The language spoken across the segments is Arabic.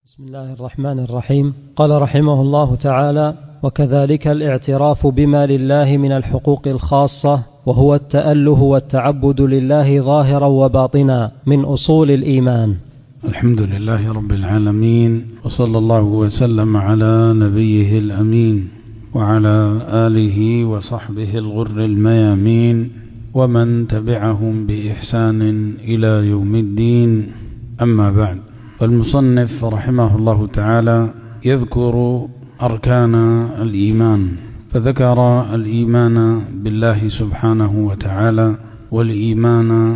بسم الله الرحمن الرحيم. قال رحمه الله تعالى: وكذلك الاعتراف بما لله من الحقوق الخاصة، وهو التأله والتعبد لله ظاهرا وباطنا، من أصول الإيمان. الحمد لله رب العالمين، وصلى الله وسلم على نبيه الأمين وعلى آله وصحبه الغر الميامين ومن تبعهم بإحسان إلى يوم الدين. أما بعد، فالمصنف رحمه الله تعالى يذكر أركان الإيمان، فذكر الإيمان بالله سبحانه وتعالى، والإيمان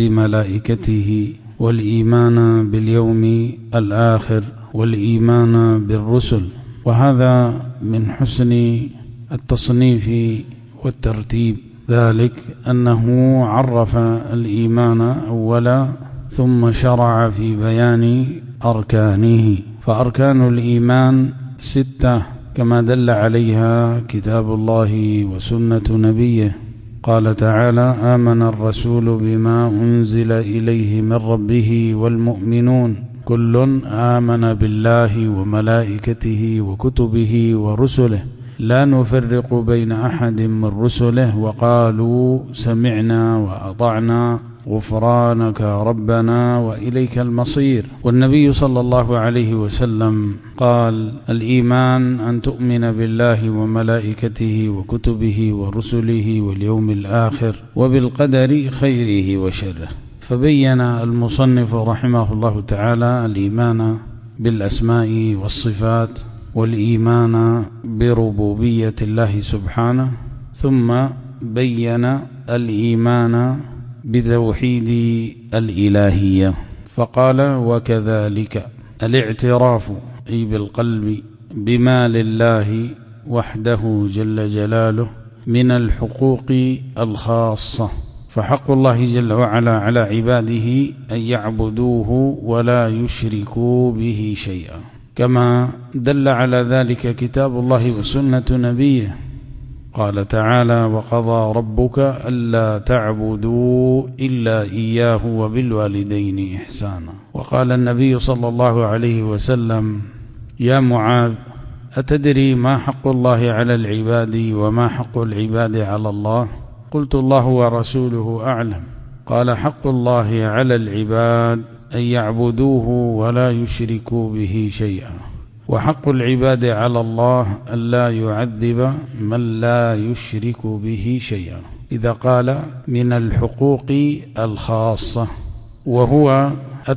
بملائكته، والإيمان باليوم الآخر، والإيمان بالرسل. وهذا من حسن التصنيف والترتيب، ذلك أنه عرف الإيمان أولا ثم شرع في بيان أركانه. فأركان الإيمان 6 كما دل عليها كتاب الله وسنة نبيه. قال تعالى: آمن الرسول بما أنزل إليه من ربه والمؤمنون كل آمن بالله وملائكته وكتبه ورسله لا نفرق بين أحد من رسله وقالوا سمعنا وأطعنا غفرانك ربنا وإليك المصير. والنبي صلى الله عليه وسلم قال: الإيمان أن تؤمن بالله وملائكته وكتبه ورسله واليوم الآخر وبالقدر خيره وشره. فبين المصنف رحمه الله تعالى الإيمان بالأسماء والصفات، والإيمان بربوبية الله سبحانه، ثم بين الإيمان بتوحيد الإلهية، فقال: وكذلك الاعتراف أي بالقلب بما لله وحده جل جلاله من الحقوق الخاصة. فحق الله جل وعلا على عباده أن يعبدوه ولا يشركوا به شيئا، كما دل على ذلك كتاب الله وسنة نبيه. قال تعالى: وقضى ربك ألا تعبدوا إلا إياه وبالوالدين إحسانا. وقال النبي صلى الله عليه وسلم: يا معاذ، أتدري ما حق الله على العباد وما حق العباد على الله؟ قلت: الله ورسوله أعلم. قال: حق الله على العباد أن يعبدوه ولا يشركوا به شيئا، وحق العباد على الله ألا يعذب من لا يشرك به شيئا. إذا قال من الحقوق الخاصة، وهو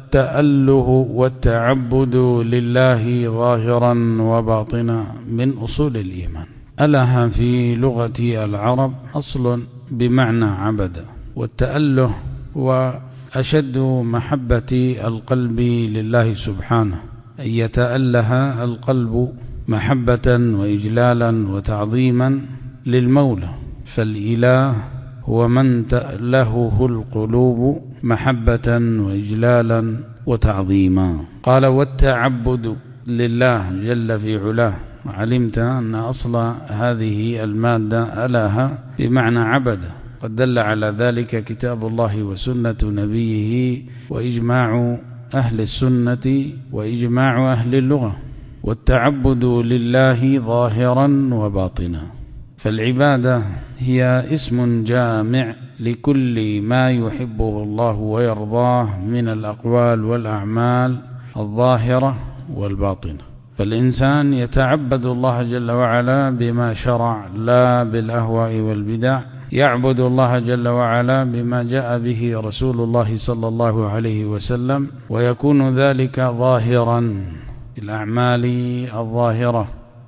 التأله والتعبد لله ظاهرا وباطنا، من أصول الإيمان. ألها في لغة العرب أصل بمعنى عبد، والتأله هو أشد محبة القلب لله سبحانه، أن يتأله القلب محبة وإجلالا وتعظيما للمولى. فالإله هو من تألهه القلوب محبة وإجلالا وتعظيما. قال: والتعبد لله جل في علاه. علمت أن أصل هذه المادة أله بمعنى عبد، قد دل على ذلك كتاب الله وسنة نبيه وإجماع أهل السنة وإجماع أهل اللغة. والتعبد لله ظاهرا وباطنا. فالعبادة هي اسم جامع لكل ما يحبه الله ويرضاه من الأقوال والأعمال الظاهرة والباطنة. فالإنسان يتعبد الله جل وعلا بما شرع، لا بالأهواء والبدع. يعبد الله جل وعلا بما جاء به رسول الله صلى الله عليه وسلم، ويكون ذلك ظاهرا في الأعمال الظاهرة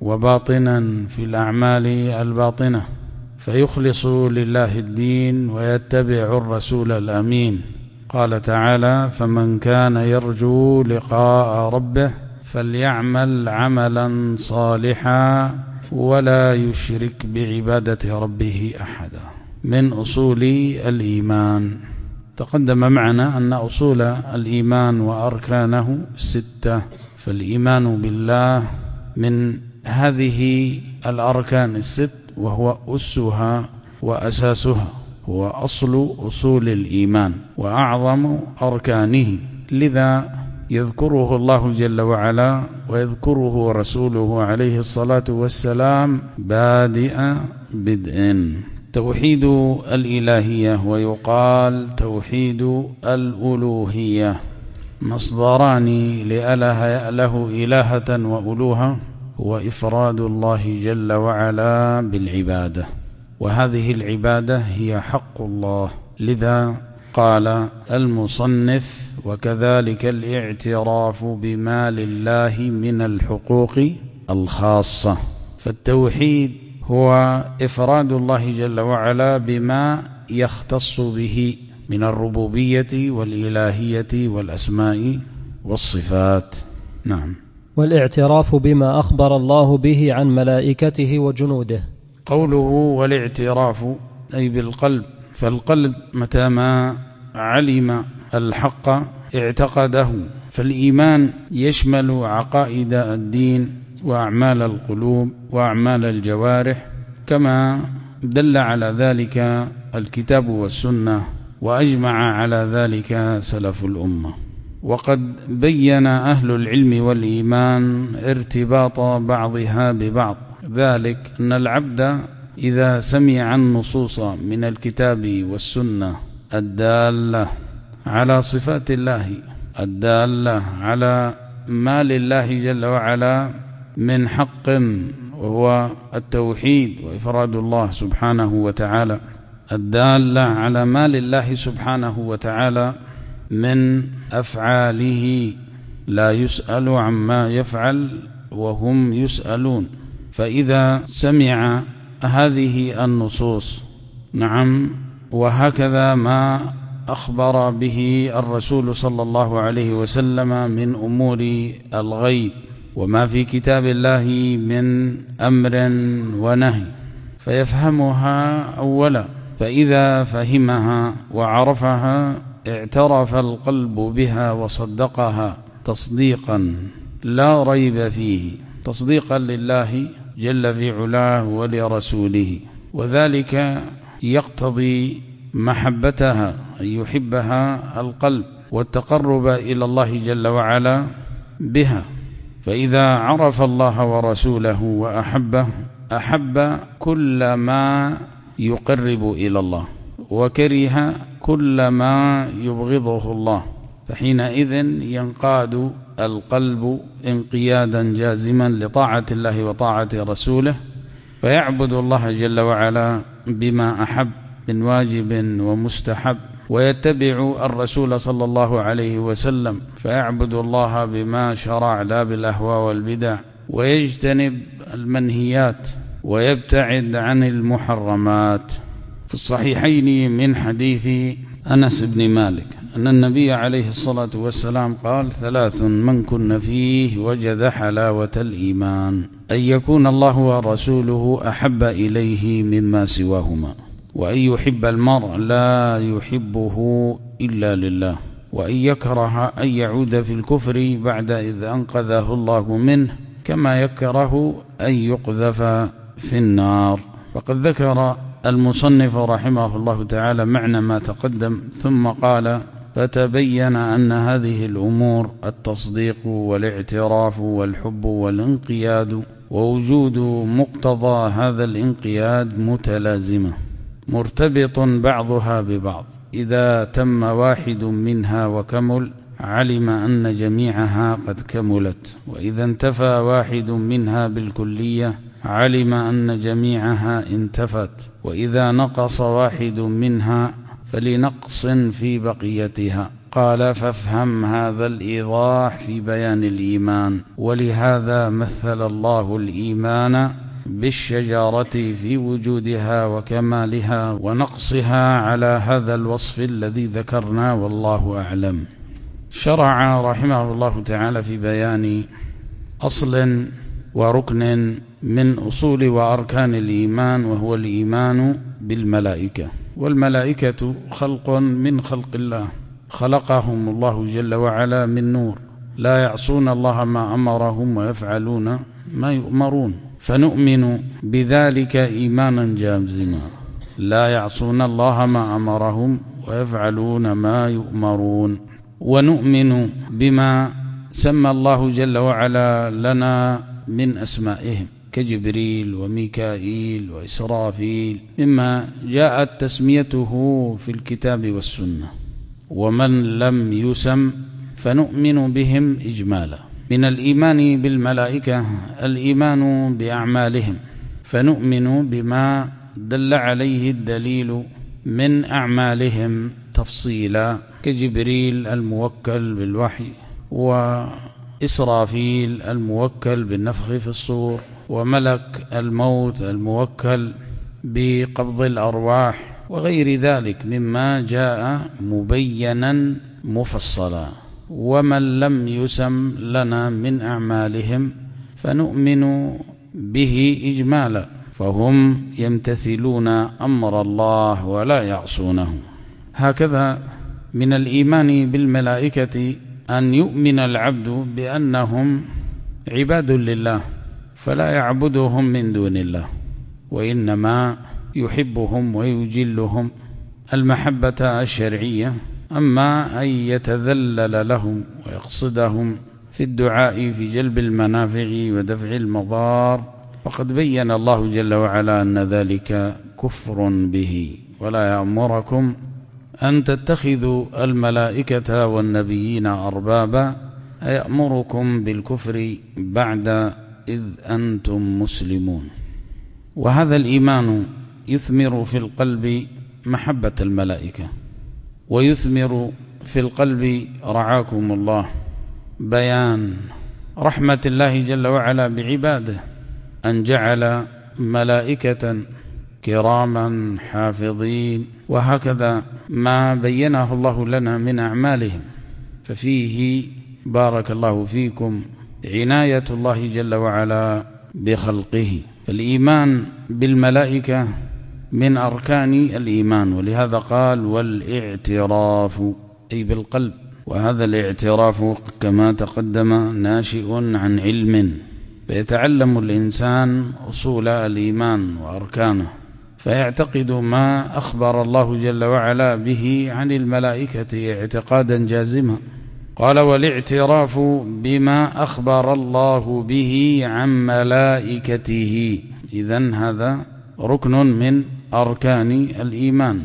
وباطنا في الأعمال الباطنة، فيخلص لله الدين ويتبع الرسول الأمين. قال تعالى: فمن كان يرجو لقاء ربه فليعمل عملا صالحا ولا يشرك بعبادة ربه أحدا، من أصول الإيمان. تقدم معنا أن أصول الإيمان وأركانه 6. فالإيمان بالله من هذه الأركان 6، وهو أسها وأساسها، هو أصل أصول الإيمان وأعظم أركانه. لذا يذكره الله جل وعلا ويذكره رسوله عليه الصلاة والسلام بادئ بدء. توحيد الإلهية ويقال توحيد الألوهية، مصدران لأله يأله إلهة وألوهة، هو إفراد الله جل وعلا بالعبادة، وهذه العبادة هي حق الله. لذا قال المصنف: وكذلك الاعتراف بما لله من الحقوق الخاصة. فالتوحيد هو إفراد الله جل وعلا بما يختص به من الربوبية والإلهية والأسماء والصفات. نعم. والاعتراف بما أخبر الله به عن ملائكته وجنوده. قوله والاعتراف أي بالقلب، فالقلب متى ما علم الحق اعتقده، فالإيمان يشمل عقائد الدين وأعمال القلوب وأعمال الجوارح، كما دل على ذلك الكتاب والسنة، وأجمع على ذلك سلف الأمة. وقد بين أهل العلم والإيمان ارتباط بعضها ببعض، ذلك أن العبد إذا سمع النصوص من الكتاب والسنة الدالة على صفات الله، الدالة على ما لله جل وعلا من حق، وهو التوحيد وإفراد الله سبحانه وتعالى، الدالة على ما لله سبحانه وتعالى من أفعاله، لا يسأل عما يفعل وهم يسألون. فإذا سمع هذه النصوص، نعم، وهكذا ما أخبر به الرسول صلى الله عليه وسلم من أمور الغيب، وما في كتاب الله من أمر ونهي، فيفهمها أولا. فإذا فهمها وعرفها اعترف القلب بها وصدقها تصديقا لا ريب فيه، تصديقا لله جل في علاه ولرسوله، وذلك يقتضي محبتها، أن يحبها القلب، والتقرب إلى الله جل وعلا بها. فإذا عرف الله ورسوله وأحبه، أحب كل ما يقرب إلى الله، وكره كل ما يبغضه الله، فحينئذ ينقاد القلب انقيادا جازما لطاعة الله وطاعة رسوله، فيعبد الله جل وعلا بما أحب من واجب ومستحب، ويتبع الرسول صلى الله عليه وسلم، فيعبد الله بما شرع لا بالأهواء والبدع، ويجتنب المنهيات ويبتعد عن المحرمات. في الصحيحين من حديث أنس بن مالك أن النبي عليه الصلاة والسلام قال: 3 من كن فيه وجد حلاوة الإيمان، أن يكون الله ورسوله أحب إليه مما سواهما، وأن يحب المرء لا يحبه إلا لله، وأن يكره أن يعود في الكفر بعد إذ أنقذه الله منه، كما يكره أن يقذف في النار. فقد ذكر المصنف رحمه الله تعالى معنى ما تقدم، ثم قال: فتبين أن هذه الأمور التصديق والاعتراف والحب والانقياد ووجود مقتضى هذا الانقياد متلازمة مرتبط بعضها ببعض، إذا تم واحد منها وكمل علم أن جميعها قد كملت، وإذا انتفى واحد منها بالكلية علم أن جميعها انتفت، وإذا نقص واحد منها فلنقص في بقيتها. قال: فافهم هذا الإيضاح في بيان الإيمان، ولهذا مثل الله الإيمان بالشجرة في وجودها وكمالها ونقصها على هذا الوصف الذي ذكرنا، والله أعلم. شرع رحمه الله تعالى في بيان أصل وركن من أصول وأركان الإيمان، وهو الإيمان بالملائكة. والملائكة خلق من خلق الله، خلقهم الله جل وعلا من نور، لا يعصون الله ما أمرهم ويفعلون ما يؤمرون، فنؤمن بذلك إيمانا جازما، لا يعصون الله ما أمرهم ويفعلون ما يؤمرون. ونؤمن بما سمى الله جل وعلا لنا من أسمائهم كجبريل وميكائيل وإسرافيل مما جاءت تسميته في الكتاب والسنة. ومن لم يسم فنؤمن بهم إجمالا. من الإيمان بالملائكة الإيمان بأعمالهم، فنؤمن بما دل عليه الدليل من أعمالهم تفصيلا كجبريل الموكل بالوحي، وإسرافيل الموكل بالنفخ في الصور، وملك الموت الموكل بقبض الأرواح، وغير ذلك مما جاء مبينا مفصلا. ومن لم يسم لنا من أعمالهم فنؤمن به إجمالا، فهم يمتثلون أمر الله ولا يعصونه. هكذا من الإيمان بالملائكة أن يؤمن العبد بأنهم عباد لله، فلا يعبدهم من دون الله، وإنما يحبهم ويجلهم المحبة الشرعية. أما أن يتذلل لهم ويقصدهم في الدعاء في جلب المنافع ودفع المضار فقد بين الله جل وعلا أن ذلك كفر به. ولا يأمركم أن تتخذوا الملائكة والنبيين أربابا، أيأمركم بالكفر بعد إذ أنتم مسلمون. وهذا الإيمان يثمر في القلب محبة الملائكة، ويثمر في القلب رعاكم الله بيان رحمة الله جل وعلا بعباده، أن جعل ملائكة كراما حافظين، وهكذا ما بينه الله لنا من أعمالهم، ففيه بارك الله فيكم عناية الله جل وعلا بخلقه. فالإيمان بالملائكة من أركان الإيمان، ولهذا قال والاعتراف أي بالقلب. وهذا الاعتراف كما تقدم ناشئ عن علم، فيتعلم الإنسان أصول الإيمان وأركانه، فيعتقد ما أخبر الله جل وعلا به عن الملائكة اعتقادا جازما. قال والاعتراف بما أخبر الله به عن ملائكته، إذن هذا ركن من أركان الإيمان.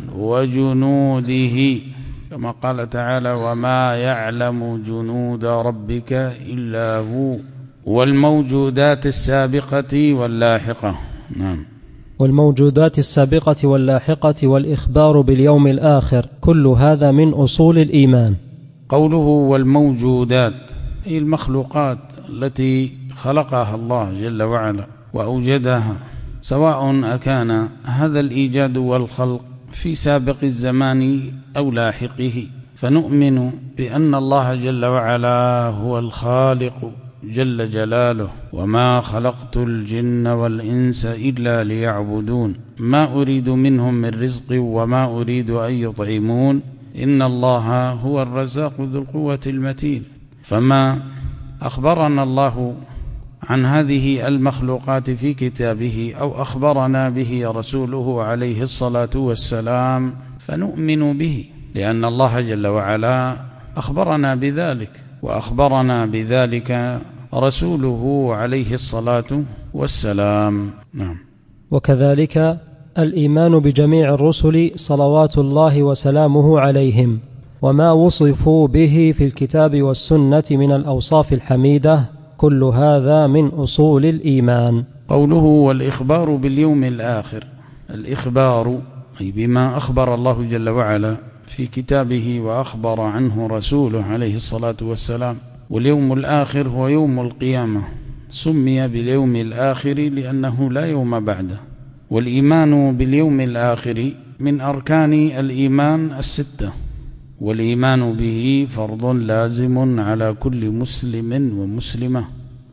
وجنوده كما قال تعالى وما يعلم جنود ربك إلا هو، والموجودات السابقة واللاحقة. نعم. والموجودات السابقة واللاحقة والإخبار باليوم الآخر، كل هذا من أصول الإيمان. قوله والموجودات أي المخلوقات التي خلقها الله جل وعلا وأوجدها، سواء أكان هذا الإيجاد والخلق في سابق الزمان أو لاحقه، فنؤمن بأن الله جل وعلا هو الخالق جل جلاله. وما خلقت الجن والإنس إلا ليعبدون ما أريد منهم من رزق وما أريد أن يطعمون إن الله هو الرزاق ذو القوة المتين. فما أخبرنا الله عن هذه المخلوقات في كتابه أو أخبرنا به رسوله عليه الصلاة والسلام فنؤمن به، لأن الله جل وعلا أخبرنا بذلك، وأخبرنا بذلك رسوله عليه الصلاة والسلام. نعم. وكذلك الإيمان بجميع الرسل صلوات الله وسلامه عليهم، وما وصفوا به في الكتاب والسنة من الأوصاف الحميدة، كل هذا من أصول الإيمان. قوله والإخبار باليوم الآخر، الإخبار أي بما أخبر الله جل وعلا في كتابه وأخبر عنه رسوله عليه الصلاة والسلام. واليوم الآخر هو يوم القيامة، سمي باليوم الآخر لأنه لا يوم بعده. والإيمان باليوم الآخر من أركان الإيمان الستة، والإيمان به فرض لازم على كل مسلم ومسلمة،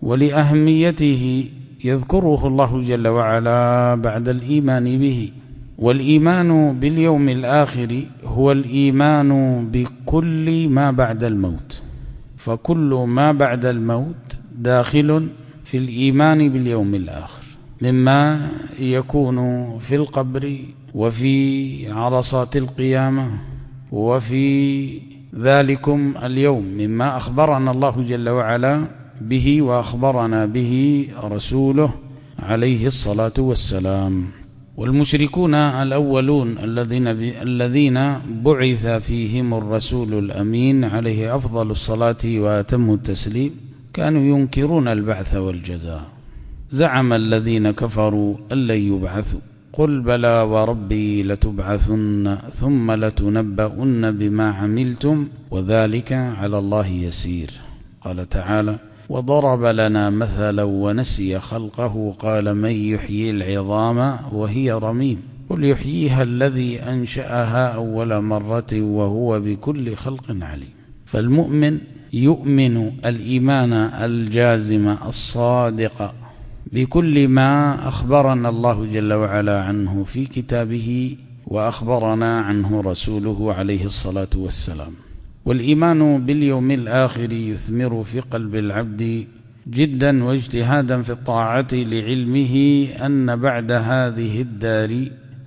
ولأهميته يذكره الله جل وعلا بعد الإيمان به. والإيمان باليوم الآخر هو الإيمان بكل ما بعد الموت، فكل ما بعد الموت داخل في الإيمان باليوم الآخر، مما يكون في القبر وفي عرصات القيامة وفي ذلكم اليوم مما أخبرنا الله جل وعلا به وأخبرنا به رسوله عليه الصلاة والسلام. والمشركون الأولون الذين بعث فيهم الرسول الأمين عليه أفضل الصلاة وأتم التسليم كانوا ينكرون البعث والجزاء. زعم الذين كفروا أن لن يبعثوا قل بلى وربي لتبعثن ثم لتنبؤن بما عملتم وذلك على الله يسير. قال تعالى وضرب لنا مثلا ونسي خلقه قال من يحيي العظام وهي رميم قل يحييها الذي أنشأها أول مرة وهو بكل خلق عليم. فالمؤمن يؤمن الإيمان الجازم الصادق بكل ما أخبرنا الله جل وعلا عنه في كتابه وأخبرنا عنه رسوله عليه الصلاة والسلام. والإيمان باليوم الآخر يثمر في قلب العبد جدا واجتهادا في الطاعة لعلمه أن بعد هذه الدار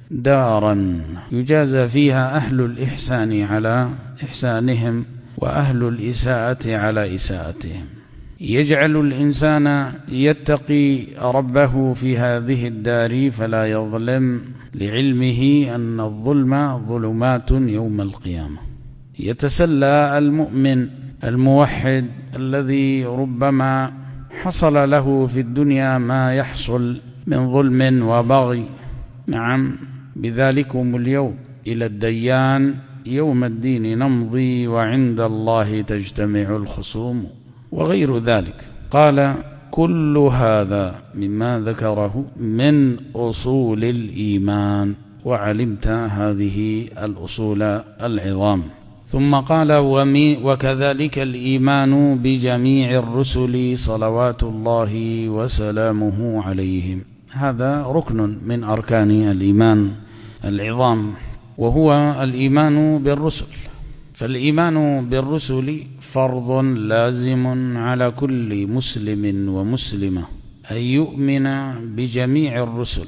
دارا يجازى فيها أهل الإحسان على إحسانهم وأهل الإساءة على إساءتهم. يجعل الإنسان يتقي ربه في هذه الدار فلا يظلم لعلمه أن الظلم ظلمات يوم القيامة. يتسلى المؤمن الموحد الذي ربما حصل له في الدنيا ما يحصل من ظلم وبغي، نعم بذلكم اليوم إلى الديان يوم الدين نمضي وعند الله تجتمع الخصوم وغير ذلك. قال كل هذا مما ذكره من أصول الإيمان، وعلمت هذه الأصول العظام. ثم قال وكذلك الإيمان بجميع الرسل صلوات الله وسلامه عليهم. هذا ركن من أركان الإيمان العظام، وهو الإيمان بالرسل. فالإيمان بالرسل فرض لازم على كل مسلم ومسلمة أن يؤمن بجميع الرسل.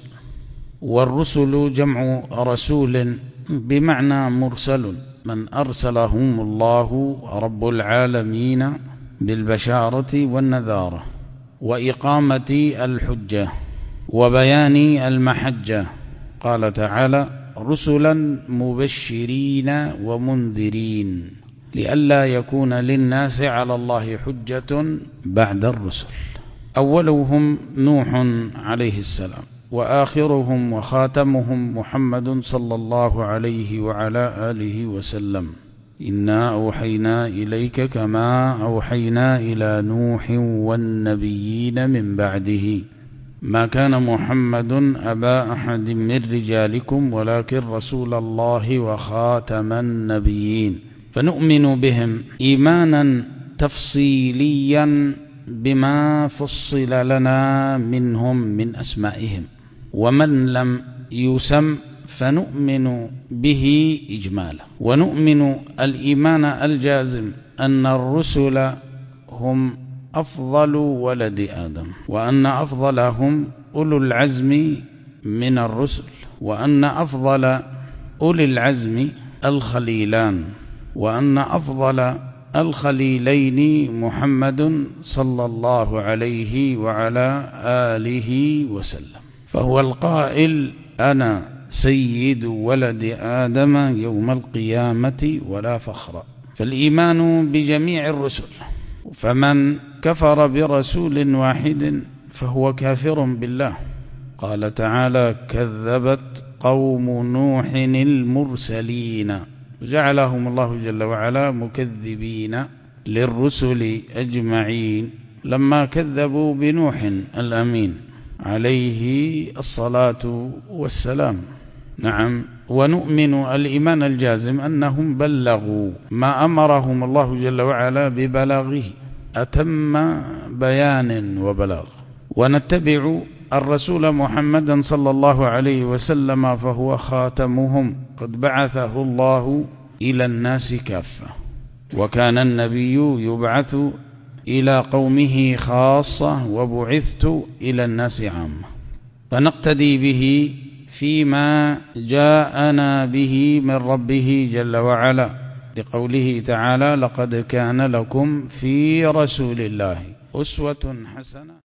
والرسل جمع رسول بمعنى مرسل، من أرسلهم الله رب العالمين بالبشارة والنذارة وإقامة الحجة وبيان المحجة. قال تعالى رسلا مبشرين ومنذرين لئلا يكون للناس على الله حجة بعد الرسل. أولهم نوح عليه السلام، وآخرهم وخاتمهم محمد صلى الله عليه وعلى آله وسلم. إنا أوحينا إليك كما أوحينا إلى نوح والنبيين من بعده ما كان محمد أبا أحد من رجالكم ولكن رسول الله وخاتم النبيين. فنؤمن بهم إيمانا تفصيليا بما فصل لنا منهم من أسمائهم، ومن لم يسم فنؤمن به إجمالا. ونؤمن الإيمان الجازم أن الرسل هم أفضل ولد آدم، وأن أفضلهم أولو العزم من الرسل، وأن أفضل أولي العزم الخليلان، وأن أفضل الخليلين محمد صلى الله عليه وعلى آله وسلم. فهو القائل أنا سيد ولد آدم يوم القيامة ولا فخر. فالإيمان بجميع الرسل، فمن كفر برسول واحد فهو كافر بالله. قال تعالى كذبت قوم نوح المرسلين، جعلهم الله جل وعلا مكذبين للرسل أجمعين لما كذبوا بنوح الأمين عليه الصلاة والسلام. نعم. ونؤمن الإيمان الجازم أنهم بلغوا ما أمرهم الله جل وعلا ببلاغه أتم بيان وبلاغ. ونتبع الرسول محمدا صلى الله عليه وسلم فهو خاتمهم، قد بعثه الله إلى الناس كافة، وكان النبي يبعث إلى قومه خاصة وبعثت إلى الناس عامة. فنقتدي به فيما جاءنا به من ربه جل وعلا، لقوله تعالى: لقد كان لكم في رسول الله أسوة حسنة.